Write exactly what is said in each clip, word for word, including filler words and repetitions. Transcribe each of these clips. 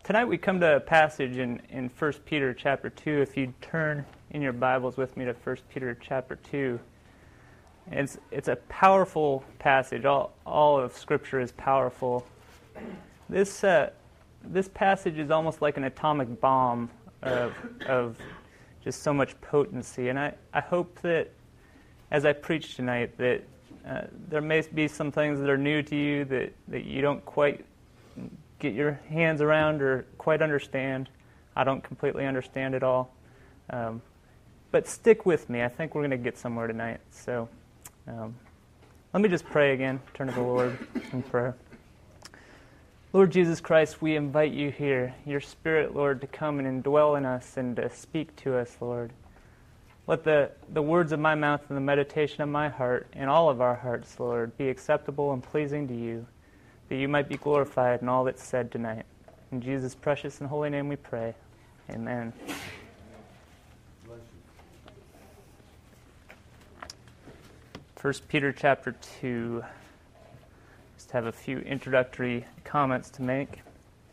tonight we come to a passage in, in First Peter chapter two. If you turn in your Bibles with me to First Peter chapter two. It's, it's a powerful passage. All, all of Scripture is powerful. This, uh, this passage is almost like an atomic bomb of, of just so much potency. And I, I hope that as I preach tonight that uh, there may be some things that are new to you that, that you don't quite get your hands around or quite understand. I don't completely understand it all. Um, but stick with me. I think we're going to get somewhere tonight. So um, let me just pray again. Turn to the Lord in prayer. Lord Jesus Christ, we invite you here, your Spirit, Lord, to come and indwell in us and to speak to us, Lord. Let the, the words of my mouth and the meditation of my heart and all of our hearts, Lord, be acceptable and pleasing to you, that you might be glorified in all that's said tonight. In Jesus' precious and holy name we pray. Amen. First Peter chapter two. Just have a few introductory comments to make.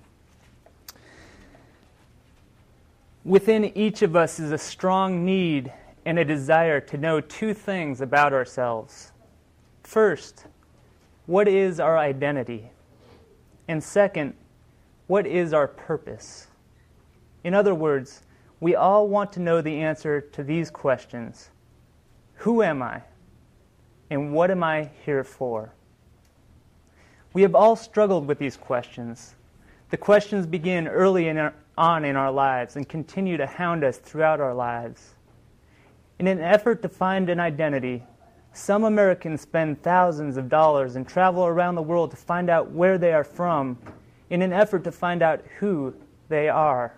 Within each of us is a strong need and a desire to know two things about ourselves. First, what is our identity? And second, what is our purpose? In other words, we all want to know the answer to these questions. Who am I? And what am I here for? We have all struggled with these questions. The questions begin early in our, on in our lives and continue to hound us throughout our lives. In an effort to find an identity, some Americans spend thousands of dollars and travel around the world to find out where they are from in an effort to find out who they are.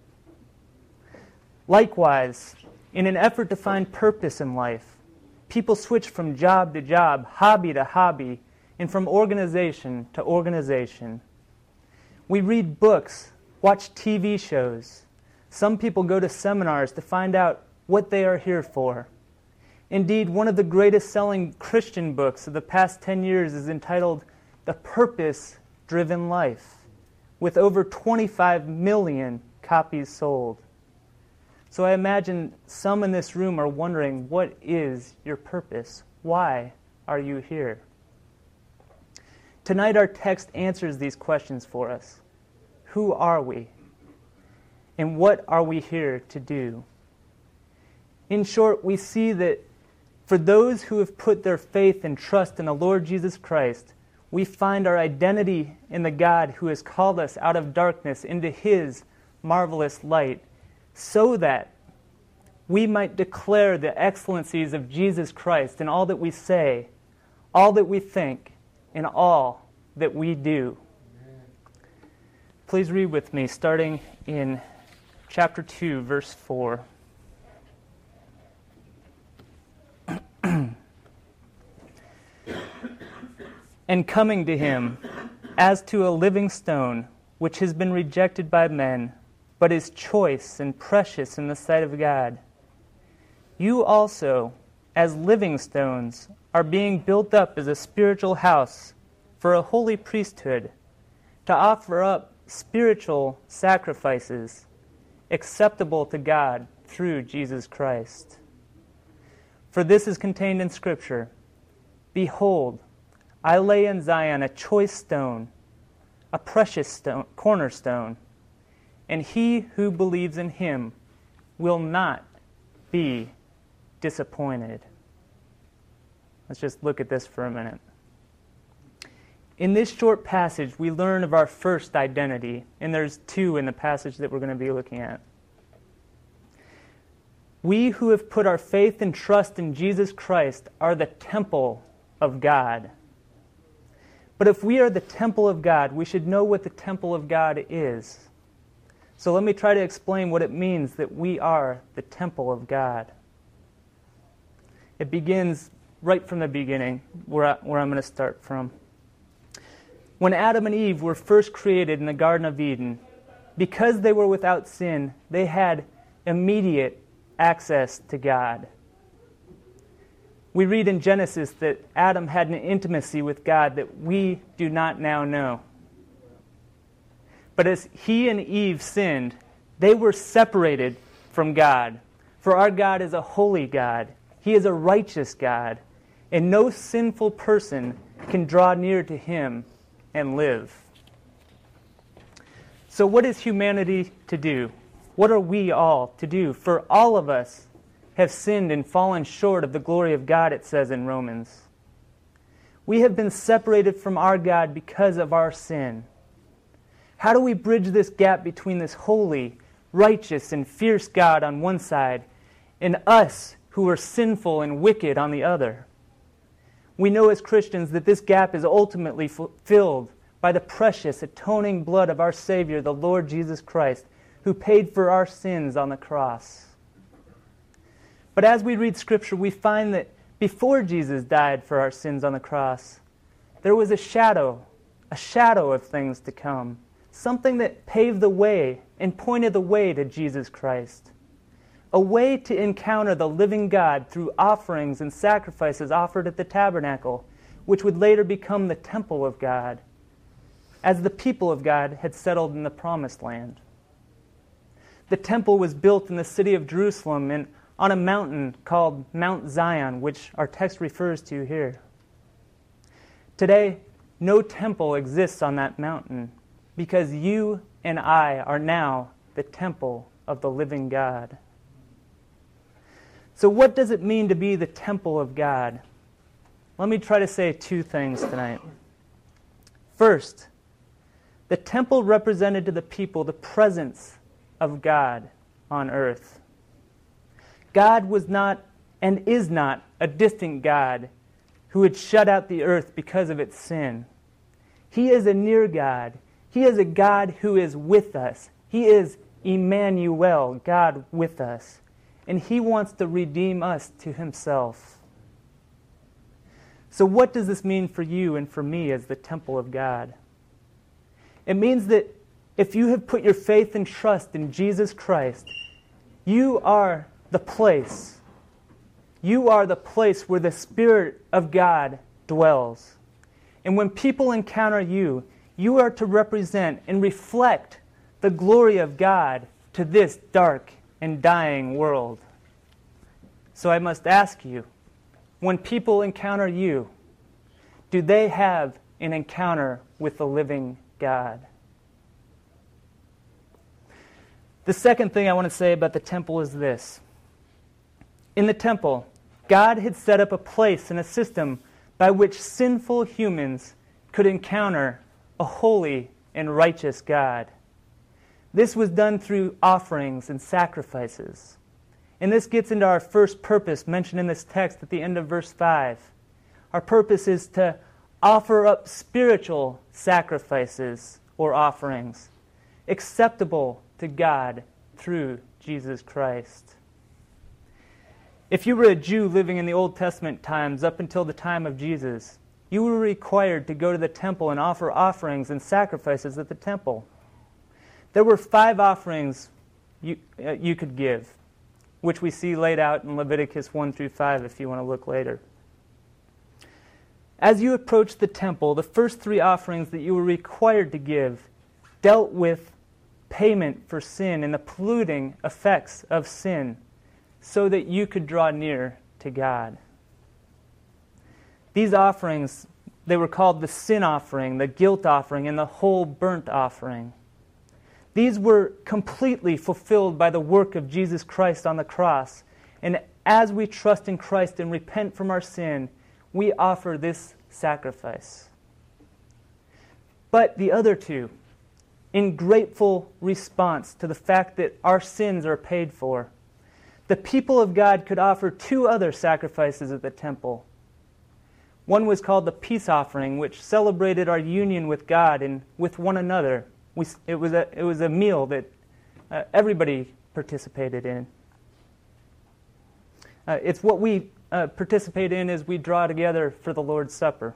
Likewise, in an effort to find purpose in life, people switch from job to job, hobby to hobby, and from organization to organization. We read books, watch T V shows. Some people go to seminars to find out what they are here for. Indeed, one of the greatest selling Christian books of the past ten years is entitled The Purpose-Driven Life, with over twenty-five million copies sold. So I imagine some in this room are wondering, what is your purpose? Why are you here? Tonight our text answers these questions for us. Who are we? And what are we here to do? In short, we see that for those who have put their faith and trust in the Lord Jesus Christ, we find our identity in the God who has called us out of darkness into His marvelous light, so that we might declare the excellencies of Jesus Christ in all that we say, all that we think, and all that we do. Amen. Please read with me, starting in chapter two, verse four. And coming to him, as to a living stone, which has been rejected by men, but is choice and precious in the sight of God. You also, as living stones, are being built up as a spiritual house for a holy priesthood, to offer up spiritual sacrifices acceptable to God through Jesus Christ. For this is contained in Scripture, Behold, I lay in Zion a choice stone, a precious stone, cornerstone, and he who believes in him will not be disappointed. Let's just look at this for a minute. In this short passage, we learn of our first identity, and there's two in the passage that we're going to be looking at. We who have put our faith and trust in Jesus Christ are the temple of God. But if we are the temple of God, we should know what the temple of God is. So let me try to explain what it means that we are the temple of God. It begins right from the beginning, where, I, where I'm going to start from. When Adam and Eve were first created in the Garden of Eden, because they were without sin, they had immediate access to God. We read in Genesis that Adam had an intimacy with God that we do not now know. But as he and Eve sinned, they were separated from God. For our God is a holy God. He is a righteous God. And no sinful person can draw near to him and live. So what is humanity to do? What are we all to do? For all of us have sinned and fallen short of the glory of God, it says in Romans. We have been separated from our God because of our sin. How do we bridge this gap between this holy, righteous, and fierce God on one side and us who are sinful and wicked on the other? We know as Christians that this gap is ultimately filled by the precious, atoning blood of our Savior, the Lord Jesus Christ, who paid for our sins on the cross. But as we read Scripture, we find that before Jesus died for our sins on the cross, there was a shadow, a shadow of things to come, something that paved the way and pointed the way to Jesus Christ, a way to encounter the living God through offerings and sacrifices offered at the tabernacle, which would later become the temple of God, as the people of God had settled in the Promised Land. The temple was built in the city of Jerusalem and on a mountain called Mount Zion, which our text refers to here. Today, no temple exists on that mountain because you and I are now the temple of the living God. So what does it mean to be the temple of God? Let me try to say two things tonight. First, the temple represented to the people the presence of God on earth. God was not and is not a distant God who would shut out the earth because of its sin. He is a near God. He is a God who is with us. He is Emmanuel, God with us. And He wants to redeem us to Himself. So what does this mean for you and for me as the temple of God? It means that if you have put your faith and trust in Jesus Christ, you are the place. You are the place where the Spirit of God dwells. And when people encounter you, you are to represent and reflect the glory of God to this dark and dying world. So I must ask you, when people encounter you, do they have an encounter with the living God? The second thing I want to say about the temple is this. In the temple, God had set up a place and a system by which sinful humans could encounter a holy and righteous God. This was done through offerings and sacrifices. And this gets into our first purpose mentioned in this text at the end of verse five. Our purpose is to offer up spiritual sacrifices or offerings, acceptable to God through Jesus Christ. If you were a Jew living in the Old Testament times up until the time of Jesus, you were required to go to the temple and offer offerings and sacrifices at the temple. There were five offerings you, uh, you could give, which we see laid out in Leviticus one through five if you want to look later. As you approached the temple, the first three offerings that you were required to give dealt with payment for sin and the polluting effects of sin so that you could draw near to God. These offerings, they were called the sin offering, the guilt offering, and the whole burnt offering. These were completely fulfilled by the work of Jesus Christ on the cross. And as we trust in Christ and repent from our sin, we offer this sacrifice. But the other two, in grateful response to the fact that our sins are paid for, the people of God could offer two other sacrifices at the temple. One was called the peace offering, which celebrated our union with God and with one another. We, it, was a, it was a meal that uh, everybody participated in. Uh, it's what we uh, participate in as we draw together for the Lord's Supper.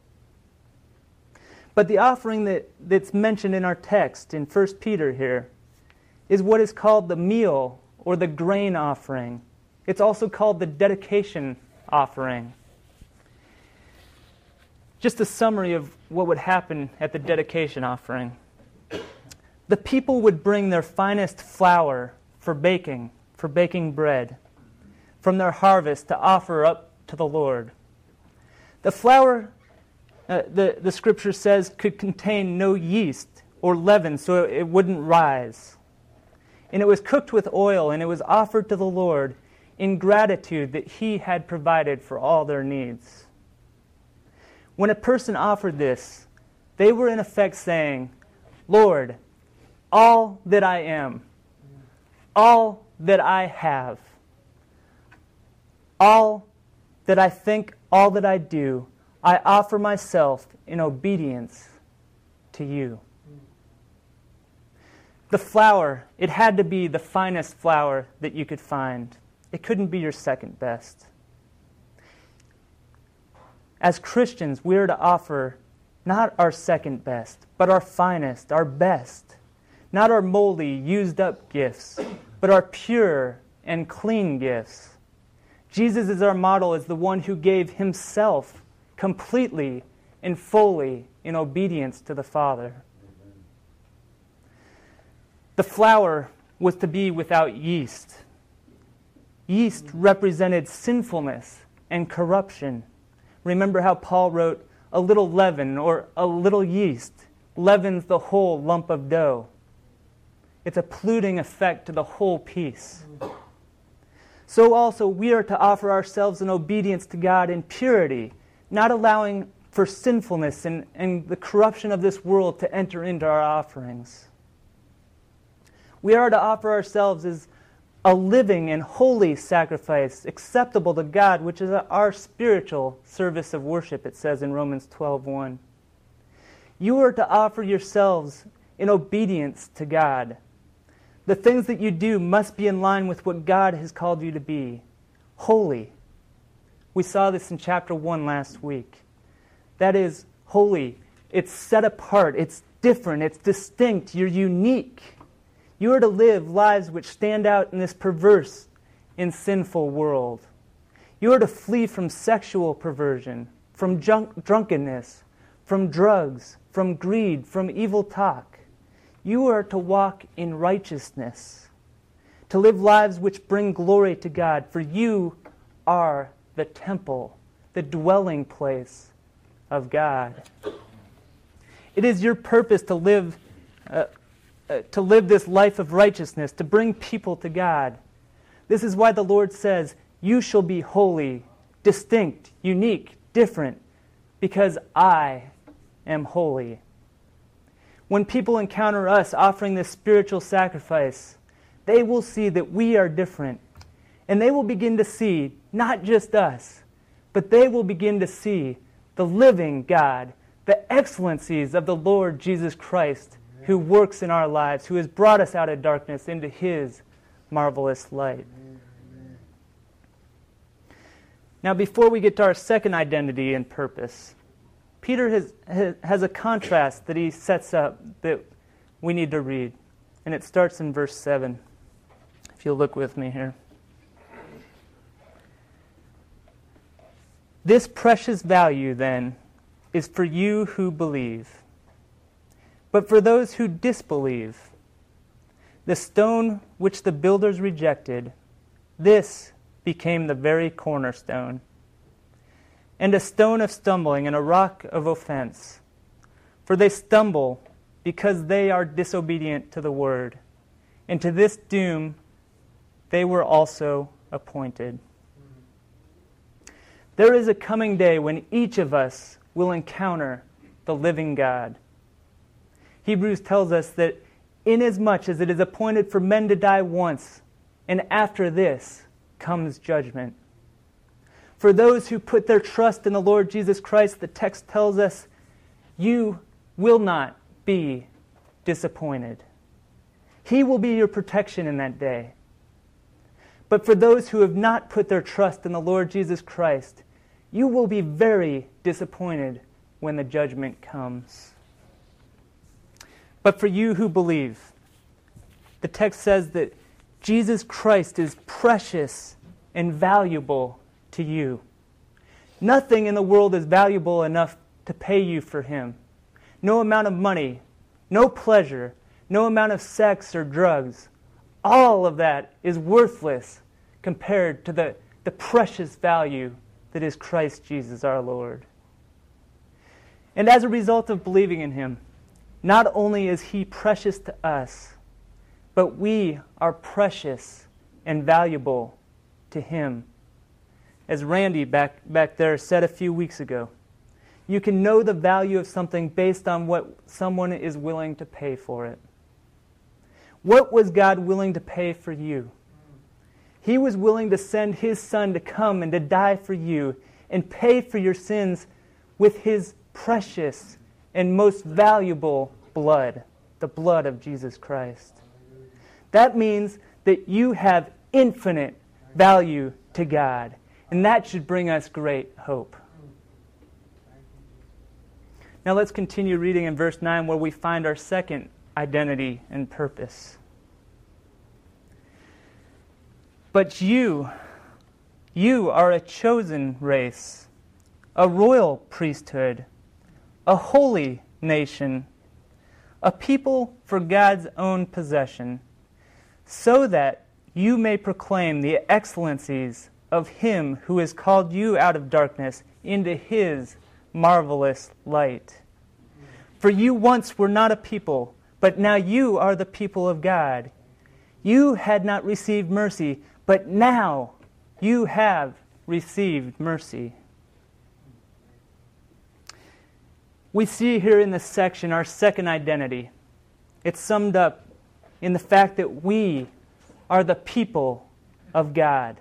But the offering that, that's mentioned in our text in First Peter here is what is called the meal or the grain offering. It's also called the dedication offering. Just a summary of what would happen at the dedication offering. the people would bring their finest flour for baking, for baking bread, from their harvest to offer up to the Lord. The flour, uh, the, the scripture says, could contain no yeast or leaven, so it wouldn't rise. And it was cooked with oil, and it was offered to the Lord in gratitude that He had provided for all their needs. When a person offered this, they were in effect saying, Lord, all that I am, all that I have, all that I think, all that I do, I offer myself in obedience to you. The flour, it had to be the finest flour that you could find. It couldn't be your second best. As Christians, we are to offer not our second best, but our finest, our best. Not our moldy, used-up gifts, but our pure and clean gifts. Jesus is our model as the one who gave Himself completely and fully in obedience to the Father. The flour was to be without yeast. Yeast represented sinfulness and corruption. Remember how Paul wrote, a little leaven or a little yeast leavens the whole lump of dough. It's a polluting effect to the whole piece. So also we are to offer ourselves in obedience to God in purity, not allowing for sinfulness and, and the corruption of this world to enter into our offerings. We are to offer ourselves as a living and holy sacrifice acceptable to God, which is our spiritual service of worship, it says in Romans twelve one. You are to offer yourselves in obedience to God. The things that you do must be in line with what God has called you to be, holy. We saw this in chapter one last week. That is holy. It's set apart. It's different. It's distinct. You're unique. You are to live lives which stand out in this perverse and sinful world. You are to flee from sexual perversion, from junk, drunkenness, from drugs, from greed, from evil talk. You are to walk in righteousness, to live lives which bring glory to God, for you are the temple, the dwelling place of God. It is your purpose to live uh, uh, to live this life of righteousness, to bring people to God. This is why the Lord says, you shall be holy, distinct, unique, different, because I am holy. When people encounter us offering this spiritual sacrifice, they will see that we are different. And they will begin to see not just us, but they will begin to see the living God, the excellencies of the Lord Jesus Christ, who works in our lives, who has brought us out of darkness into His marvelous light. Now, before we get to our second identity and purpose, Peter has, has a contrast that he sets up that we need to read. And it starts in verse seven. If you'll look with me here. This precious value, then, is for you who believe. But for those who disbelieve, the stone which the builders rejected, this became the very cornerstone, and a stone of stumbling and a rock of offense. For they stumble because they are disobedient to the word, and to this doom they were also appointed. There is a coming day when each of us will encounter the living God. Hebrews tells us that inasmuch as it is appointed for men to die once, and after this comes judgment. For those who put their trust in the Lord Jesus Christ, the text tells us, you will not be disappointed. He will be your protection in that day. But for those who have not put their trust in the Lord Jesus Christ, you will be very disappointed when the judgment comes. But for you who believe, the text says that Jesus Christ is precious and valuable to you. Nothing in the world is valuable enough to pay you for Him. No amount of money, no pleasure, no amount of sex or drugs. All of that is worthless compared to the, the precious value that is Christ Jesus our Lord. And as a result of believing in him, not only is he precious to us, but we are precious and valuable to him. As Randy back, back there said a few weeks ago, you can know the value of something based on what someone is willing to pay for it. What was God willing to pay for you? He was willing to send his Son to come and to die for you and pay for your sins with his precious and most valuable blood, the blood of Jesus Christ. That means that you have infinite value to God, and that should bring us great hope. Now let's continue reading in verse nine, where we find our second identity and purpose. But you, you are a chosen race, a royal priesthood, a holy nation, a people for God's own possession, so that you may proclaim the excellencies of him who has called you out of darkness into his marvelous light. For you once were not a people, but now you are the people of God. You had not received mercy, but now you have received mercy. We see here in this section our second identity. It's summed up in the fact that we are the people of God.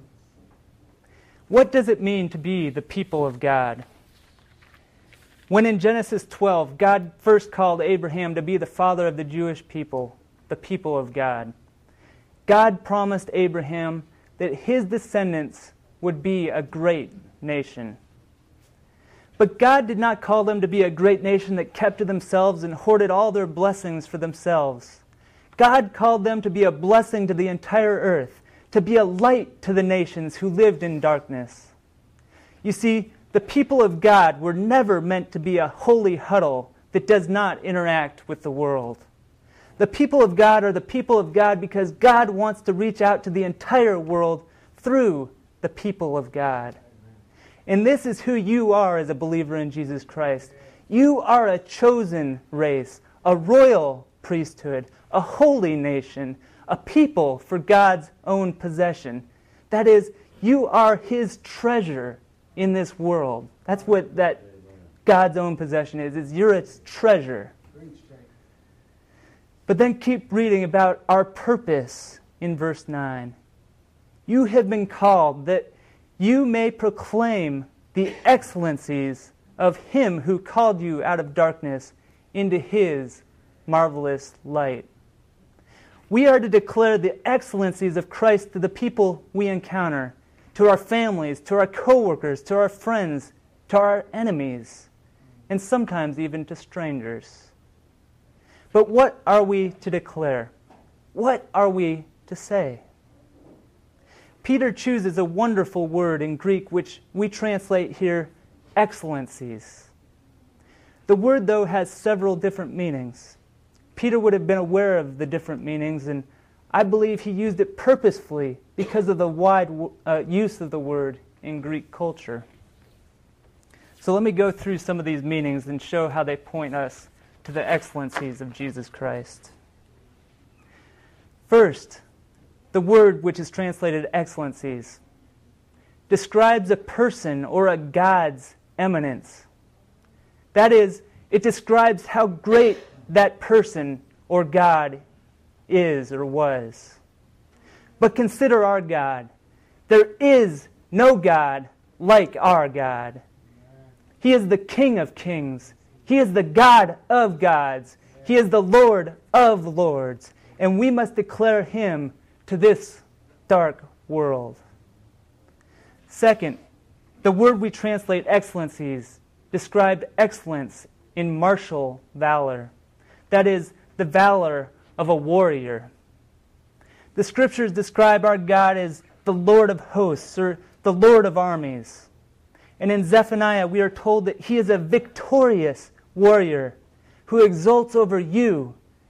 What does it mean to be the people of God? When in Genesis twelve, God first called Abraham to be the father of the Jewish people, the people of God, God promised Abraham that his descendants would be a great nation. But God did not call them to be a great nation that kept to themselves and hoarded all their blessings for themselves. God called them to be a blessing to the entire earth, to be a light to the nations who lived in darkness. You see, the people of God were never meant to be a holy huddle that does not interact with the world. The people of God are the people of God because God wants to reach out to the entire world through the people of God. And this is who you are as a believer in Jesus Christ. You are a chosen race, a royal priesthood, a holy nation, a people for God's own possession. That is, you are his treasure in this world. That's what that God's own possession is, is you're its treasure. But then keep reading about our purpose in verse nine. You have been called that you may proclaim the excellencies of him who called you out of darkness into his marvelous light. We are to declare the excellencies of Christ to the people we encounter, to our families, to our co-workers, to our friends, to our enemies, and sometimes even to strangers. But what are we to declare? What are we to say? Peter chooses a wonderful word in Greek which we translate here, excellencies. The word, though, has several different meanings. Peter would have been aware of the different meanings, and I believe he used it purposefully because of the wide uh, use of the word in Greek culture. So let me go through some of these meanings and show how they point us to the excellencies of Jesus Christ. First, the word which is translated excellencies describes a person or a God's eminence. That is, it describes how great that person or God is or was. But consider our God. There is no God like our God. He is the King of kings. He is the God of gods. He is the Lord of lords. And we must declare him to this dark world. Second, the word we translate excellencies described excellence in martial valor. That is, the valor of a warrior. The scriptures describe our God as the Lord of hosts, or the Lord of armies. And in Zephaniah we are told that he is a victorious warrior who exults over you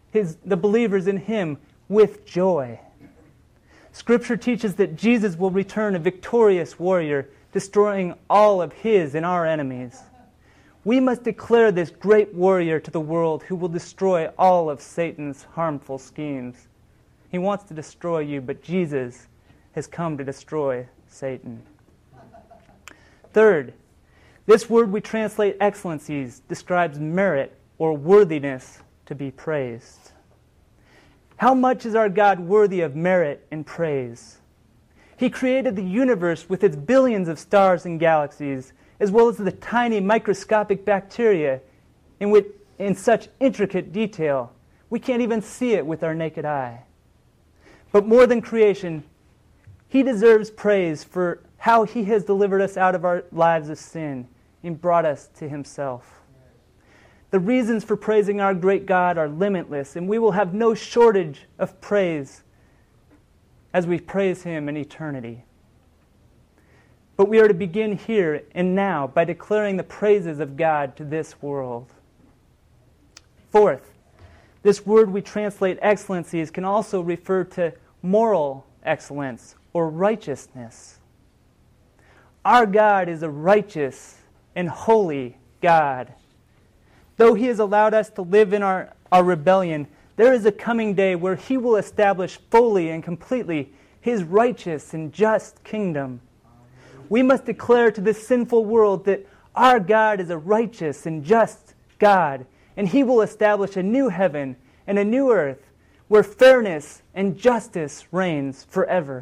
his, the believers in him with joy. Scripture teaches that Jesus will return a victorious warrior, destroying all of his and our enemies. We must declare this great warrior to the world who will destroy all of Satan's harmful schemes. He wants to destroy you, but Jesus has come to destroy Satan. Third, this word we translate excellencies describes merit or worthiness to be praised. How much is our God worthy of merit and praise? He created the universe with its billions of stars and galaxies, as well as the tiny microscopic bacteria in, which, in such intricate detail, we can't even see it with our naked eye. But more than creation, he deserves praise for how he has delivered us out of our lives of sin and brought us to himself. The reasons for praising our great God are limitless, and we will have no shortage of praise as we praise him in eternity. But we are to begin here and now by declaring the praises of God to this world. Fourth, this word we translate excellencies can also refer to moral excellence or righteousness. Our God is a righteous and holy God. Though he has allowed us to live in our, our rebellion, there is a coming day where he will establish fully and completely his righteous and just kingdom. We must declare to this sinful world that our God is a righteous and just God, and he will establish a new heaven and a new earth where fairness and justice reigns forever.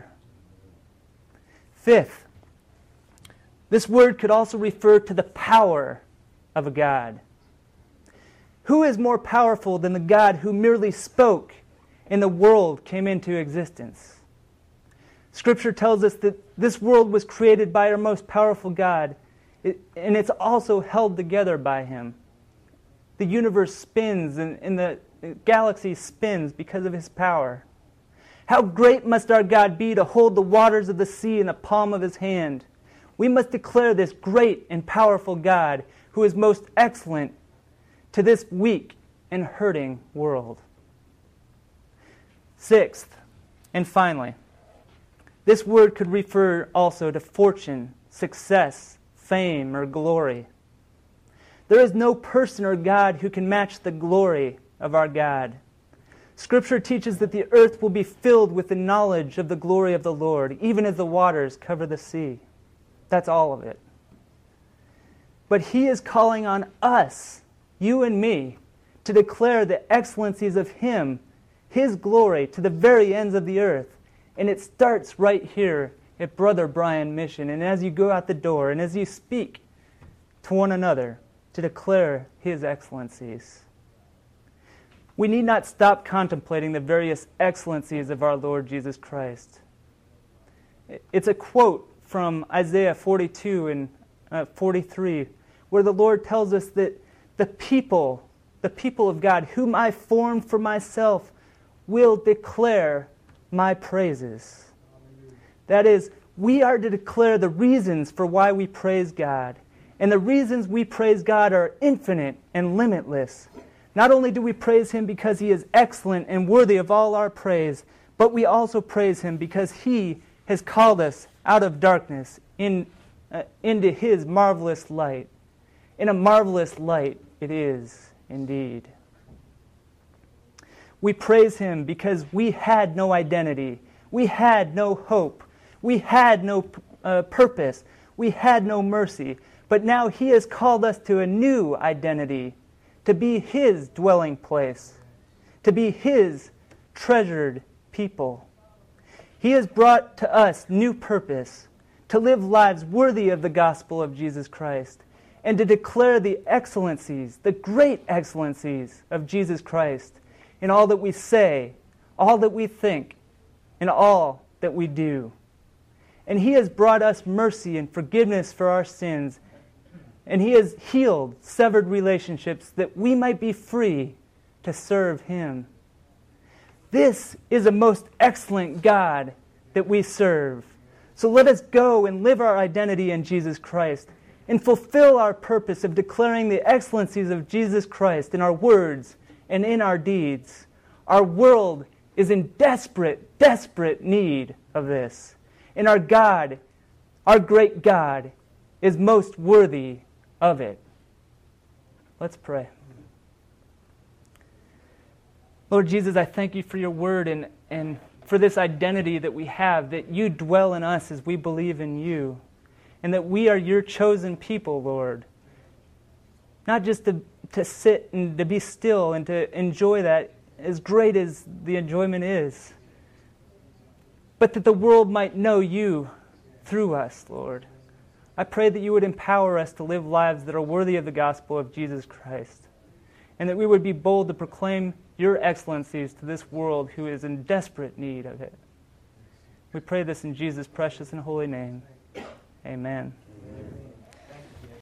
Fifth, this word could also refer to the power of a God. Who is more powerful than the God who merely spoke and the world came into existence? Scripture tells us that this world was created by our most powerful God, and it's also held together by him. The universe spins and, and the galaxy spins because of his power. How great must our God be to hold the waters of the sea in the palm of his hand? We must declare this great and powerful God who is most excellent to this weak and hurting world. Sixth, and finally, this word could refer also to fortune, success, fame, or glory. There is no person or God who can match the glory of our God. Scripture teaches that the earth will be filled with the knowledge of the glory of the Lord, even as the waters cover the sea. That's all of it. But he is calling on us, you and me, to declare the excellencies of him, his glory, to the very ends of the earth. And it starts right here at Brother Brian Mission. And as you go out the door and as you speak to one another, to declare his excellencies. We need not stop contemplating the various excellencies of our Lord Jesus Christ. It's a quote from Isaiah forty-two and uh, forty-three, where the Lord tells us that the people, the people of God, whom I formed for myself, will declare my praises. That is, we are to declare the reasons for why we praise God. And the reasons we praise God are infinite and limitless. Not only do we praise him because he is excellent and worthy of all our praise, but we also praise him because he has called us out of darkness in, uh, into his marvelous light. In a marvelous light it is indeed. We praise him because we had no identity. We had no hope. We had no uh, purpose. We had no mercy. But now he has called us to a new identity, to be his dwelling place, to be his treasured people. He has brought to us new purpose, to live lives worthy of the gospel of Jesus Christ, and to declare the excellencies, the great excellencies of Jesus Christ in all that we say, all that we think, and all that we do. And he has brought us mercy and forgiveness for our sins, and he has healed severed relationships that we might be free to serve him. This is a most excellent God that we serve. So let us go and live our identity in Jesus Christ and fulfill our purpose of declaring the excellencies of Jesus Christ in our words and in our deeds, Our world is in desperate, desperate need of this. And our God, our great God, is most worthy of it. Let's pray. Lord Jesus, I thank you for your word and, and for this identity that we have, that you dwell in us as we believe in you, and that we are your chosen people, Lord. Not just to, to sit and to be still and to enjoy that, as great as the enjoyment is, but that the world might know you through us, Lord. I pray that you would empower us to live lives that are worthy of the gospel of Jesus Christ, and that we would be bold to proclaim your excellencies to this world who is in desperate need of it. We pray this in Jesus' precious and holy name. Amen.